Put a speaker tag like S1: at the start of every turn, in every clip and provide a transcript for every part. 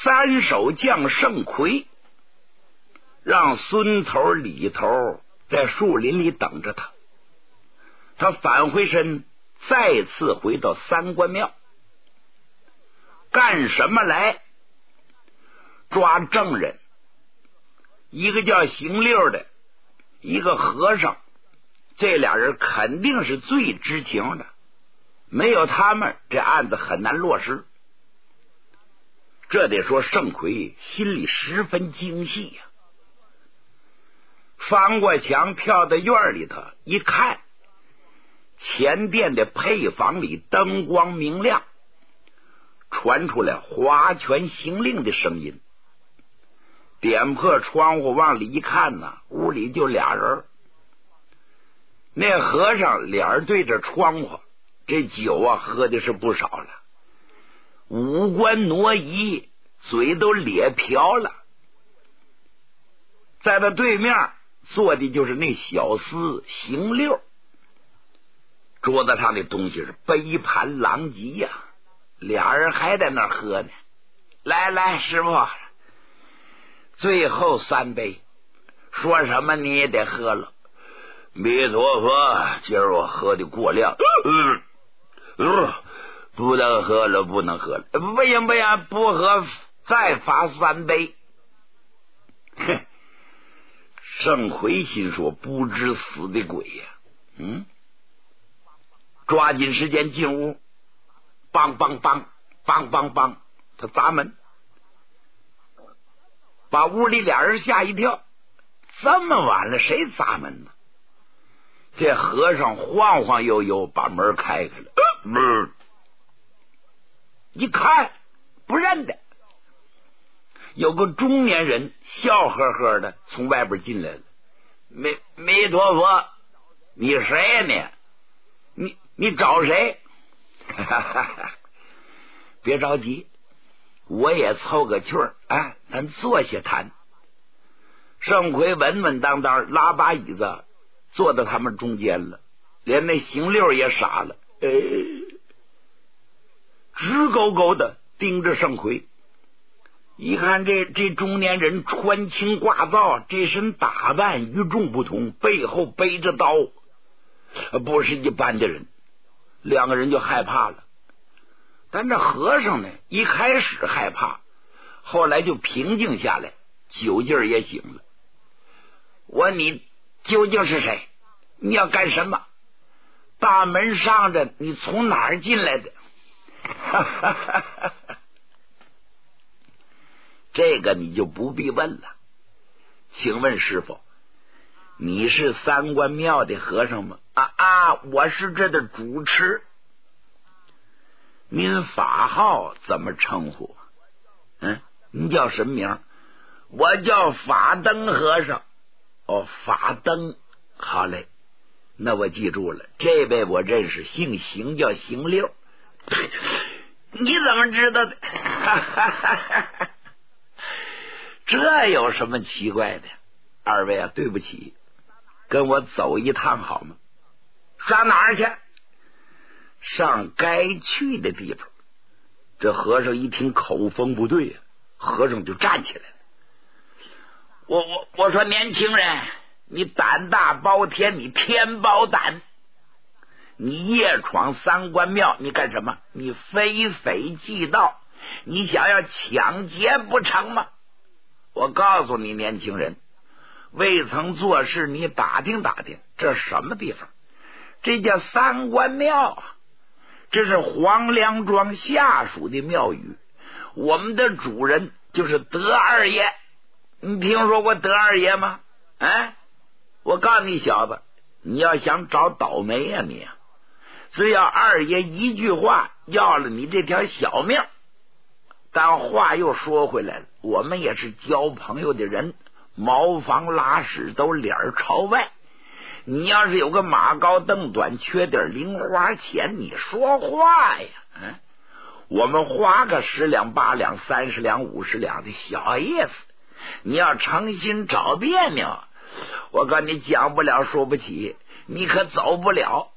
S1: 三手将盛奎让孙头李头在树林里等着他，他返回身再次回到三官庙。干什么来？抓证人，一个叫行六的，一个和尚，这俩人肯定是最知情的，没有他们这案子很难落实。这得说盛奎心里十分精细呀。翻过墙跳到院里头一看，前殿的配房里灯光明亮，传出来划拳行令的声音。点破窗户往里一看呢，屋里就俩人。那和尚脸对着窗户，这酒啊喝的是不少了，五官挪移，嘴都咧瓢了。在他对面坐的就是那小厮行六，桌子上的东西是杯盘狼藉呀，俩人还在那喝呢。来来，师傅，最后3杯，说什么你也得喝了。弥陀佛，今儿我喝的过量，不能喝了，不能喝了，不行不行，不喝再罚3杯。哼，盛奎心说不知死的鬼呀！抓紧时间进屋，梆梆梆梆梆梆，他砸门，把屋里俩人吓一跳。这么晚了，谁砸门呢？这和尚晃晃悠悠把门开开了，一看不认得，有个中年人笑呵呵的从外边进来了。弥陀佛，你谁呀你找谁？别着急，我也凑个趣儿，咱坐下谈。盛奎稳稳当当拉把椅子坐到他们中间了，连那行六也傻了，直勾勾的盯着盛奎。一看这中年人穿青挂皂，这身打扮与众不同，背后背着刀，不是一般的人，两个人就害怕了。但这和尚呢，一开始害怕，后来就平静下来，酒劲儿也醒了。我问你究竟是谁？你要干什么？大门上着，你从哪儿进来的？这个你就不必问了。请问师傅，你是三官庙的和尚吗？我是这的主持。您法号怎么称呼？您叫什么名？我叫法灯和尚。法灯，好嘞，那我记住了，这位我认识，姓邢，叫邢六。你怎么知道的？这有什么奇怪的？二位对不起，跟我走一趟好吗？上哪儿去？上该去的地方。这和尚一听口风不对呀，和尚就站起来了。我说年轻人，你胆大包天，你天包胆，你夜闯三官庙，你干什么？你非匪即盗，你想要抢劫不成吗？我告诉你年轻人，未曾做事，你打听打听，这什么地方？这叫三官庙，这是黄梁庄下属的庙宇，我们的主人就是德二爷。你听说过德二爷吗？我告诉你小子，你要想找倒霉呀，你只要二爷一句话要了你这条小命。但话又说回来了，我们也是交朋友的人，茅房拉屎都脸朝外，你要是有个马高凳短，缺点零花钱，你说话呀。我们花个10两8两30两50两的小意思，你要诚心找别扭，我告诉你讲不了说不起，你可走不了。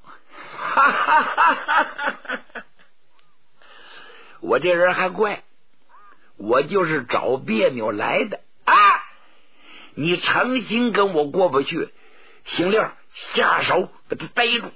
S1: 我这人还怪， 我就是找别扭来的啊！你诚心跟我过不去，行令下手把他逮住。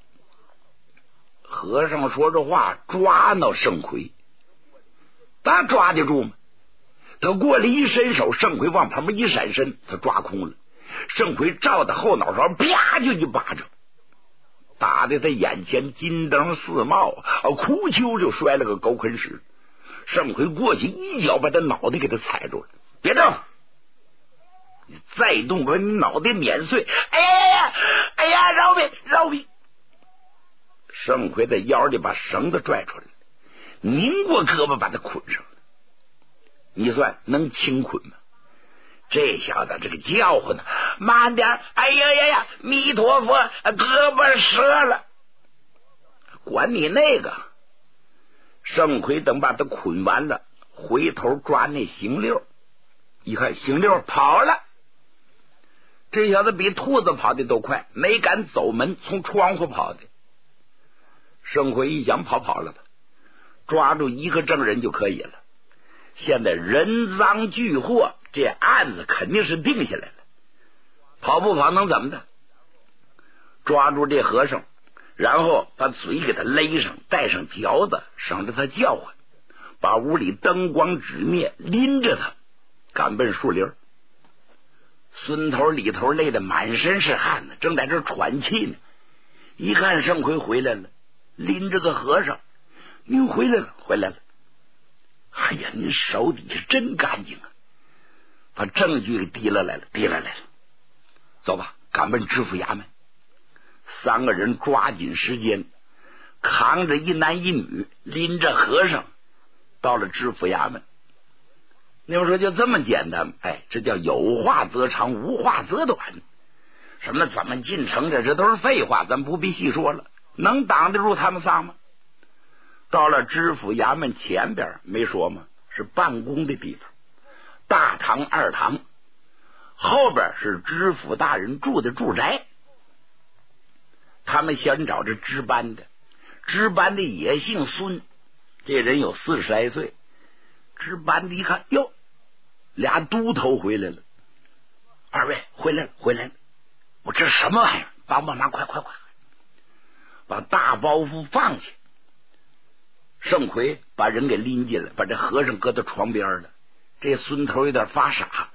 S1: 和尚说着话，抓到盛奎，他抓得住吗？他过来一伸手，盛奎往旁边一闪身，他抓空了。盛奎照他后脑勺啪就一巴掌，打得他眼前金灯四冒，哭秋就摔了个狗啃屎。盛奎过去一脚把他脑袋给他踩住了，别动，你再动把你脑袋碾碎！哎呀，饶命饶命！盛奎在腰里把绳子拽出来，拧过胳膊把他捆上了。你算能轻捆吗？这小子这个叫唤呢，慢点！哎呀，弥陀佛，胳膊折了！管你那个！盛奎等把他捆完了，回头抓那邢六，一看邢六跑了。这小子比兔子跑的都快，没敢走门，从窗户跑的。盛奎一想跑了吧，抓住一个证人就可以了。现在人赃俱获，这案子肯定是定下来了。跑不跑能怎么的？抓住这和尚，然后把嘴给他勒上，带上嚼子，省得他叫唤，把屋里灯光纸灭，拎着他赶奔树林。孙头李头累得满身是汗呢，正在这喘气呢。一看盛奎回来了，拎着个和尚，您回来了。哎呀，您手底下真干净啊！把证据给提了来了。走吧，赶奔知府衙门。三个人抓紧时间，扛着一男一女，拎着和尚，到了知府衙门。那么说就这么简单，这叫有话则长，无话则短。什么怎么进城这都是废话，咱不必细说了。能挡得住他们仨吗？到了知府衙门前边，没说吗？是办公的地方，大堂二堂，后边是知府大人住的住宅。他们先找这值班的也姓孙，这人有40来岁。值班的一看，哟，俩都头回来了。二位回来了，我这什么玩意儿？帮忙，快，把大包袱放下。盛奎把人给拎进来，把这和尚搁到床边了。这孙头有点发傻，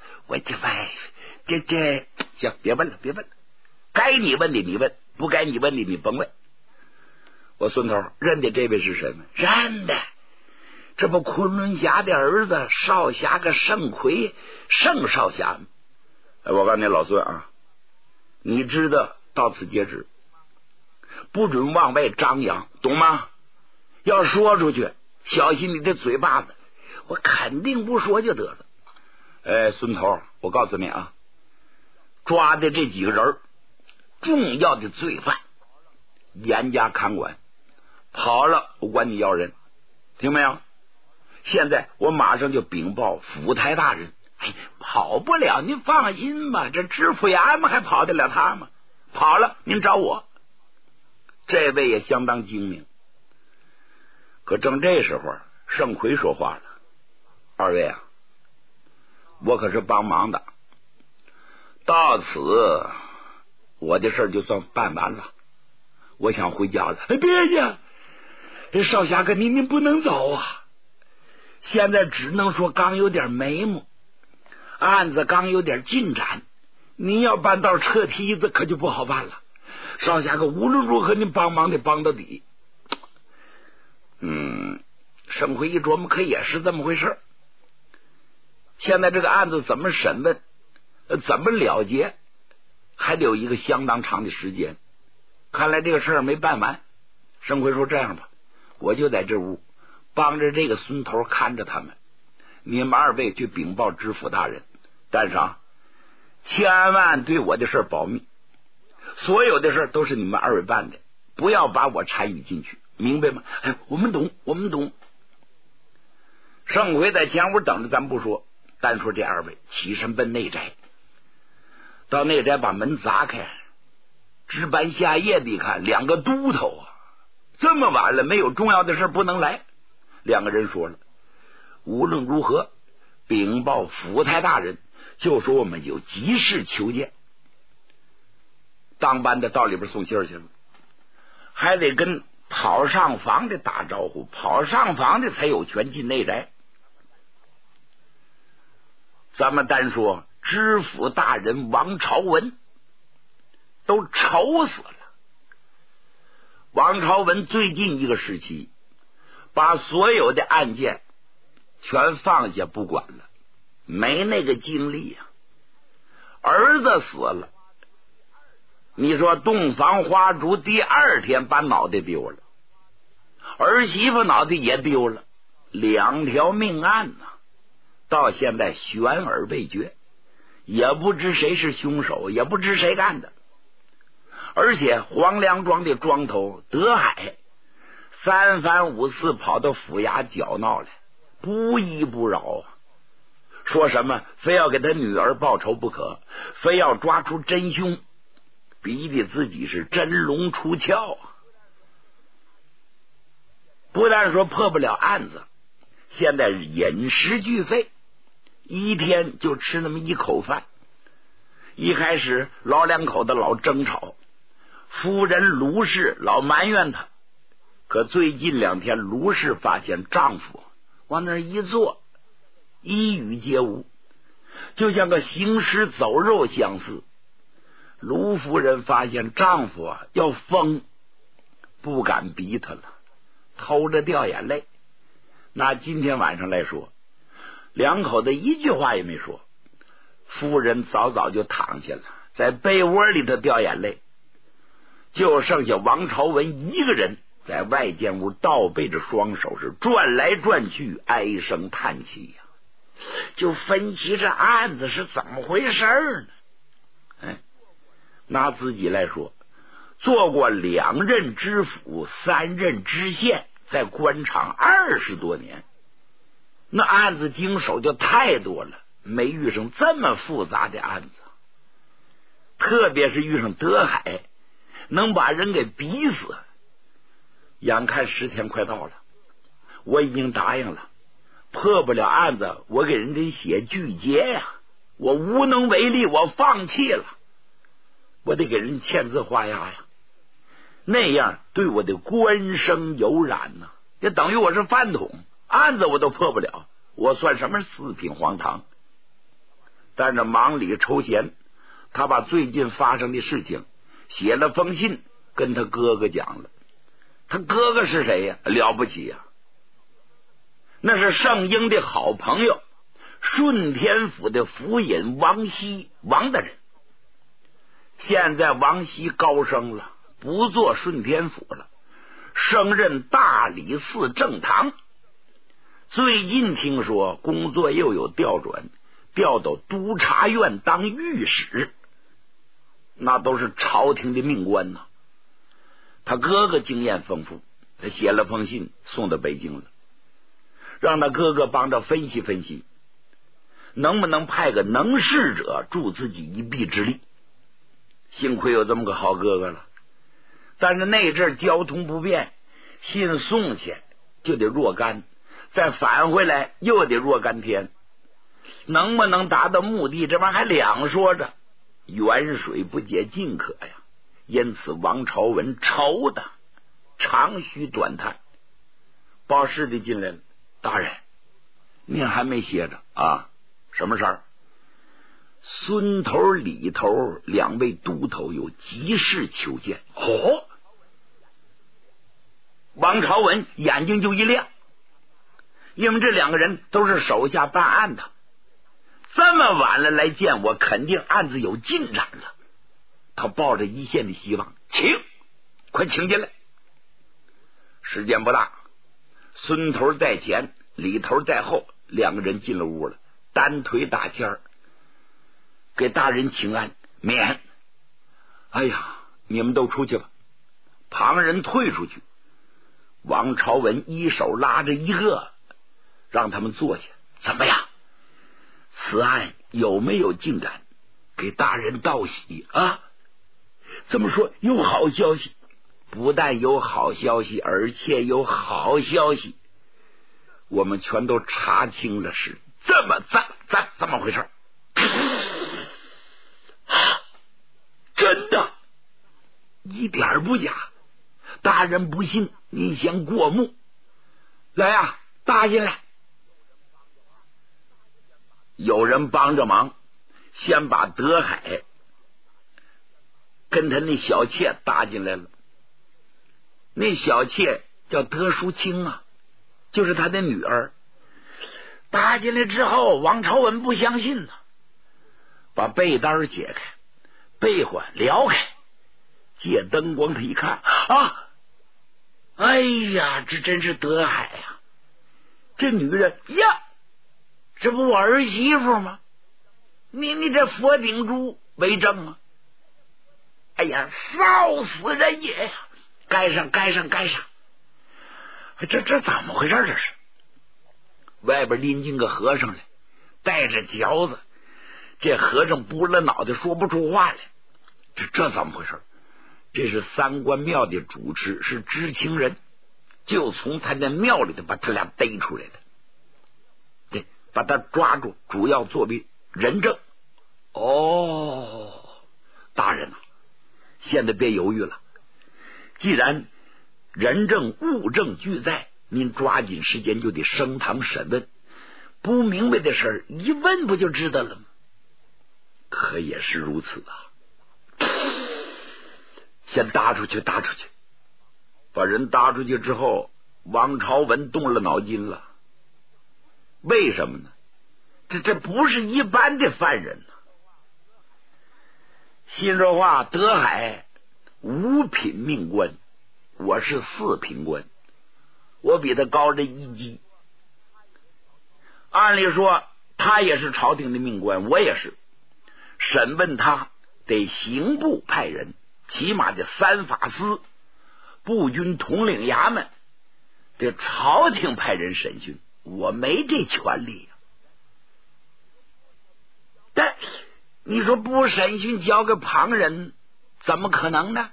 S1: 这行，别问了，该你问的你问，不该你问的你甭问。我孙头认得这位是什么？认得，这不昆仑侠的儿子少侠个盛奎，盛少侠吗？我告诉你老孙啊，你知道到此截止，不准往外张扬，懂吗？要说出去，小心你的嘴巴子。我肯定不说就得了。孙头，我告诉你啊，抓的这几个人重要的罪犯，严加看管，跑了我管你要人，听没有？现在我马上就禀报府台大人。跑不了您放心吧，这知府衙门还跑得了他吗？跑了您找我。这位也相当精明。可正这时候，盛奎说话了：二位啊，我可是帮忙的，到此我的事就算办完了，我想回家了。别呀，少侠哥您不能走啊！现在只能说刚有点眉目，案子刚有点进展，您要搬道撤梯子可就不好办了。少侠哥无论如何您帮忙得帮到底。盛奎一琢磨，可也是这么回事。现在这个案子怎么审问，怎么了结，还得有一个相当长的时间。看来这个事儿没办完。盛奎说：这样吧，我就在这屋帮着这个孙头看着他们，你们二位去禀报知府大人，但是千万对我的事保密，所有的事都是你们二位办的，不要把我参与进去，明白吗？我们懂。盛奎在前屋等着，咱不说，单说这二位起身奔内宅。到内宅把门砸开，值班下夜的一看，两个都头啊，这么晚了没有重要的事不能来。两个人说了： 无论如何禀报府台大人，就说我们有急事求见。当班的到里边送信去了，还得跟跑上房的打招呼，跑上房的才有权进内宅。咱们单说知府大人王朝文都愁死了。王朝文最近一个时期把所有的案件全放下不管了，没那个精力啊。儿子死了，你说洞房花烛第二天把脑袋丢了，儿媳妇脑袋也丢了，2条命案呢，到现在悬而未决，也不知谁是凶手，也不知谁干的。而且黄梁庄的庄头德海3番5次跑到府衙搅闹来，不依不饶啊，说什么非要给他女儿报仇不可，非要抓出真凶，逼得自己是真龙出鞘啊。不但说破不了案子，现在饮食俱废，一天就吃那么一口饭。一开始老两口子老争吵，夫人卢氏老埋怨他，可最近2天卢氏发现丈夫往那一坐，一语皆无，就像个行尸走肉相似。卢夫人发现丈夫要疯，不敢逼他了，偷着掉眼泪。拿今天晚上来说，两口子一句话也没说，夫人早早就躺下了，在被窝里头掉眼泪，就剩下王朝文一个人在外间屋倒背着双手，是转来转去，唉声叹气呀，就分析这案子是怎么回事呢？拿自己来说，做过2任知府3任知县，在官场20多年，那案子经手就太多了，没遇上这么复杂的案子。特别是遇上德海能把人给逼死。眼看10天快到了，我已经答应了，破不了案子我给人家写拒结呀，我无能为力，我放弃了，我得给人签字画押呀，那样对我的官声有染呢，也等于我是饭桶，案子我都破不了，我算什么4品黄堂？但是忙里抽闲，他把最近发生的事情写了封信跟他哥哥讲了。他哥哥是谁呀？了不起呀，那是盛英的好朋友，顺天府的府尹王熙，王大人。现在王熙高升了，不做顺天府了，升任大理寺正堂。最近听说工作又有调转，调到督察院当御史，那都是朝廷的命官呐。他哥哥经验丰富，他写了封信送到北京了，让他哥哥帮着分析分析，能不能派个能事者助自己一臂之力。幸亏有这么个好哥哥了，但是那阵交通不便，信送去就得若干，再返回来又得若干天，能不能达到目的，这玩意还两说着。远水不解近渴呀，因此王朝文愁的长吁短叹。报事的进来了，大人，您还没歇着啊？什么事儿？孙头李头2位都头有急事求见。哦，王朝文眼睛就一亮，因为这2个人都是手下办案的，这么晚了来见我，肯定案子有进展了。他抱着一线的希望，请，快请进来。时间不大，孙头在前，李头在后，2个人进了屋了，单腿打签儿，给大人请安。免。哎呀，你们都出去吧。旁人退出去。王朝文一手拉着一个，让他们坐下。怎么样？此案有没有进展？给大人道喜啊！这么说有好消息，不但有好消息，而且有好消息。 我们全都查清了，是怎么回事？真的，一点不假。大人不信，您先过目。来呀，搭进来。有人帮着忙，先把德海跟他那小妾搭进来了。那小妾叫德淑清啊，就是他的女儿。搭进来之后，王朝文不相信呢，把被单解开，被环撩开，借灯光他一看啊，哎呀，这真是德海呀！这女人呀，这不我儿媳妇吗？你这佛顶珠为证吗？哎呀，臊死人也呀！盖上！这怎么回事？这是外边拎进个和尚来，带着嚼子。这和尚拨了脑袋说不出话来。这怎么回事？这是三官庙的主持，是知情人，就从他那庙里头把他俩逮出来的。对，把他抓住，主要作为人证。哦，大人啊，现在别犹豫了，既然人证物证俱在，您抓紧时间就得升堂审问，不明白的事儿一问不就知道了吗？可也是如此啊。先搭出去。把人搭出去之后，王朝文动了脑筋了。为什么呢？这不是一般的犯人呢。心说话，德海5品命官，我是4品官，我比他高着1级。按理说他也是朝廷的命官，我也是。审问他得刑部派人，起码得3法司、步军统领衙门，得朝廷派人审讯，我没这权利啊。但你说不审讯交给旁人，怎么可能呢？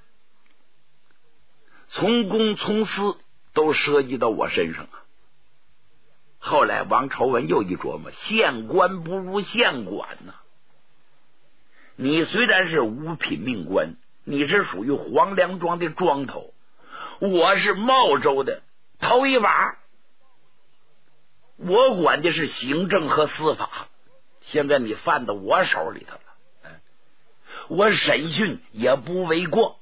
S1: 从公从私都涉及到我身上啊。后来王朝文又一琢磨，县官不如县管呢。你虽然是5品命官，你是属于黄梁庄的庄头，我是茂州的头一把，我管的是行政和司法。现在你犯到我手里头了，我审讯也不为过。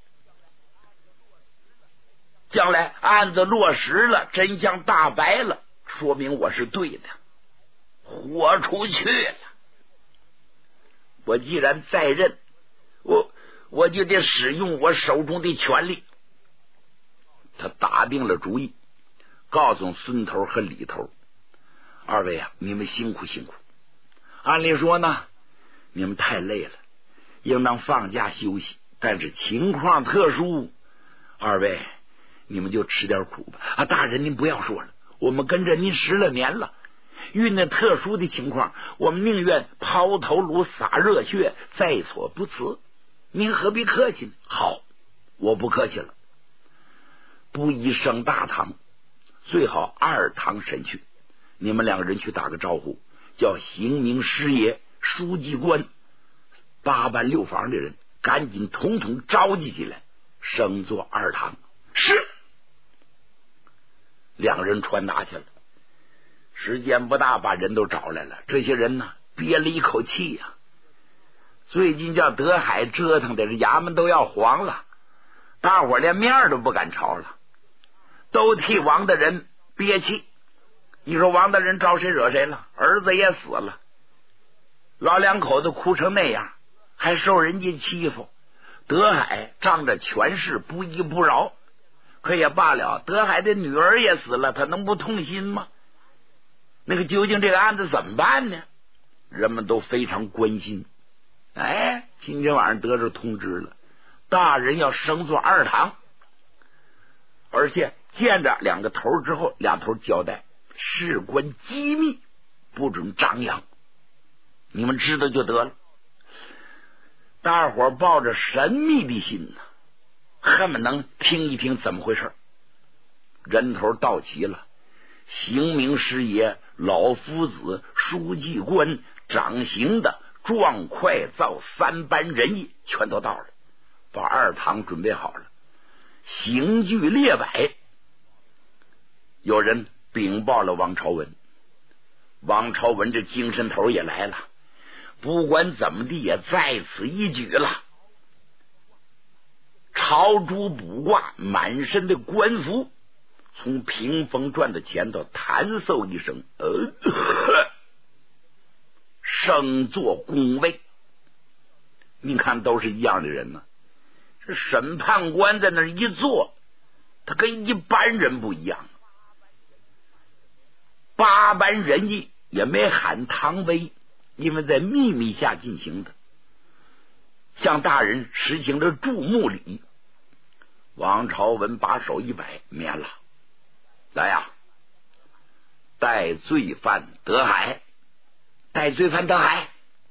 S1: 将来案子落实了，真相大白了，说明我是对的，豁出去了。我既然在任，我就得使用我手中的权力。他打定了主意，告诉孙头和李头，二位啊，你们辛苦。按理说呢，你们太累了，应当放假休息，但是情况特殊，二位你们就吃点苦吧。啊，大人您不要说了，我们跟着您10来年了，遇那特殊的情况，我们宁愿抛头颅洒热血，在所不辞。您何必客气呢？好，我不客气了。不宜升大堂，最好2堂审讯。你们2个人去打个招呼，叫刑名师爷、书记官、8班6房的人赶紧统统召集起来，升做2堂。是。2人传达去了。时间不大，把人都找来了。这些人呢，憋了一口气呀。最近叫德海折腾的，这衙门都要黄了，大伙连面都不敢朝了，都替王大人憋气。你说王大人招谁惹谁了？儿子也死了，老2口子哭成那样，还受人家欺负。德海仗着权势不依不饶，可也罢了，德海的女儿也死了，他能不痛心吗？那个究竟这个案子怎么办呢？人们都非常关心。哎，今天晚上得着通知了，大人要升做2堂，而且见着2个头之后，2头交代事关机密，不准张扬，你们知道就得了。大伙抱着神秘的心呢，恨不能听一听怎么回事。人头到齐了， 刑名师爷、老夫子、书记官、掌刑的、壮快造3班人役全都到了，把二堂准备好了，刑具列摆。有人禀报了王朝文，王朝文这精神头也来了，不管怎么地也在此一举了。朝珠卜卦，满身的官服，从屏风转的前头弹奏一声，升座恭位。你看都是一样的人呢，这审判官在那一坐，他跟一般人不一样。8班人役也没喊唐威，因为在秘密下进行的，向大人实行了注目礼。王朝文把手一摆，免了。来呀，带罪犯德海，带罪犯德海。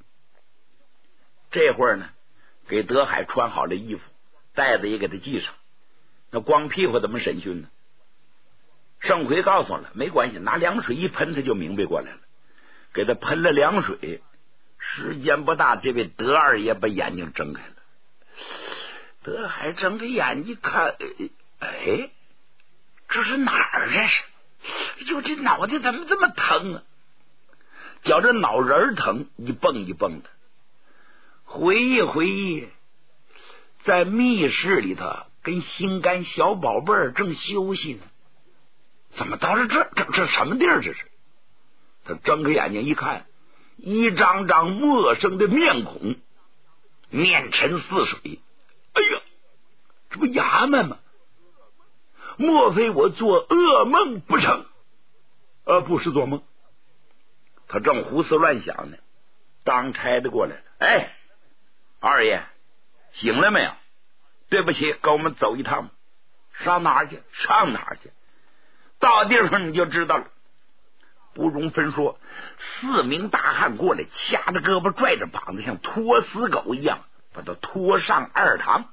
S1: 这会儿呢，给德海穿好了衣服，袋子也给他系上。那光屁股怎么审讯呢？盛奎告诉了，没关系，拿凉水一喷，他就明白过来了。给他喷了凉水，时间不大，这位德二爷把眼睛睁开了。德海睁开眼睛看，哎，这是哪儿啊？是，哟，这脑袋怎么这么疼啊？觉着脑仁疼，一蹦一蹦的。回忆回忆，在密室里头跟心肝小宝贝儿正休息呢，怎么到了这什么地儿？这是。他睁开眼睛一看，一张张陌生的面孔，面沉似水。哎呀，这不衙门吗？莫非我做噩梦不成？不是做梦。他正胡思乱想呢，当差的过来了。哎，二爷醒了没有？对不起，跟我们走一趟。上哪儿去？上哪儿去？到地方你就知道了。不容分说，4名大汉过来，掐着胳膊拽着膀子，像拖死狗一样把他拖上二堂。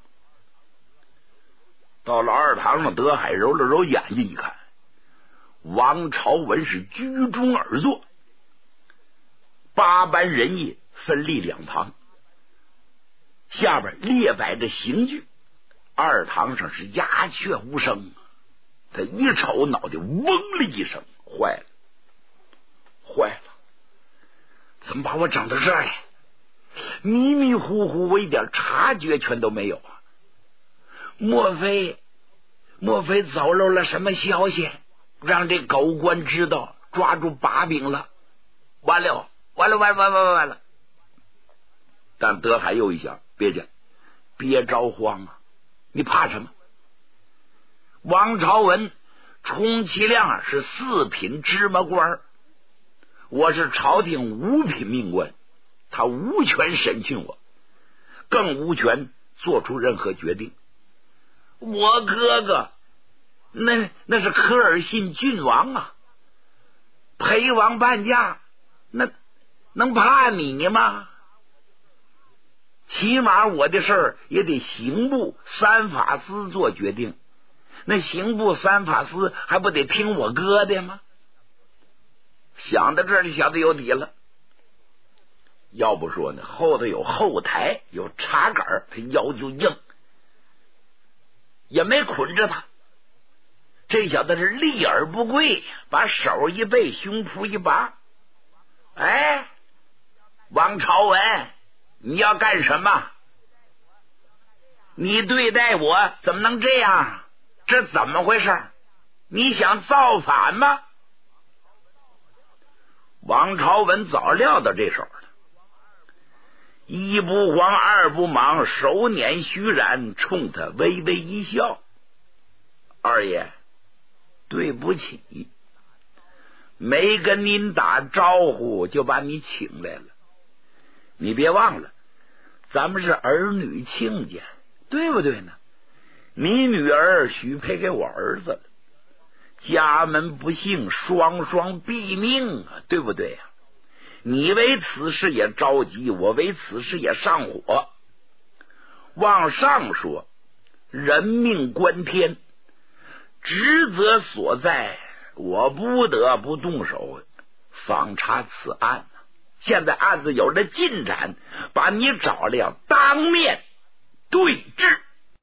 S1: 到了二堂上，德海揉了揉眼睛一看，王朝文是居中而坐，8班人役分立2旁，下边列摆着刑具，二堂上是鸦雀无声。他一瞅，脑袋嗡了一声，坏了，坏了！怎么把我整到这儿来？迷迷糊糊，我一点察觉全都没有啊！莫非走漏了什么消息，让这狗官知道，抓住把柄了？完了！但德海又一想，别着慌啊！你怕什么？王朝文充其量是4品芝麻官，我是朝廷5品命官，他无权审讯我，更无权做出任何决定。我哥哥那是科尔沁郡王啊，陪王伴驾，那能怕你吗？起码我的事儿也得刑部3法司做决定，那刑部3法司还不得听我哥的吗？想到这儿，小子有底了。要不说呢，后头有后台，有插杆，他腰就硬，也没捆着他。这小子是立而不跪，把手一背，胸脯一拔。哎，王朝文，你要干什么？你对待我怎么能这样？这怎么回事？你想造反吗？王朝文早料到这手了，一不慌二不忙，手捻虚髯，冲他微微一笑。二爷，对不起，没跟您打招呼就把你请来了。你别忘了，咱们是儿女亲家，对不对呢？你女儿许配给我儿子了，家门不幸，双双毙命啊，对不对呀？你为此事也着急，我为此事也上火。往上说，人命关天，职责所在， 我不得不动手访查此案。现在案子有了进展，把你找了，要当面对质。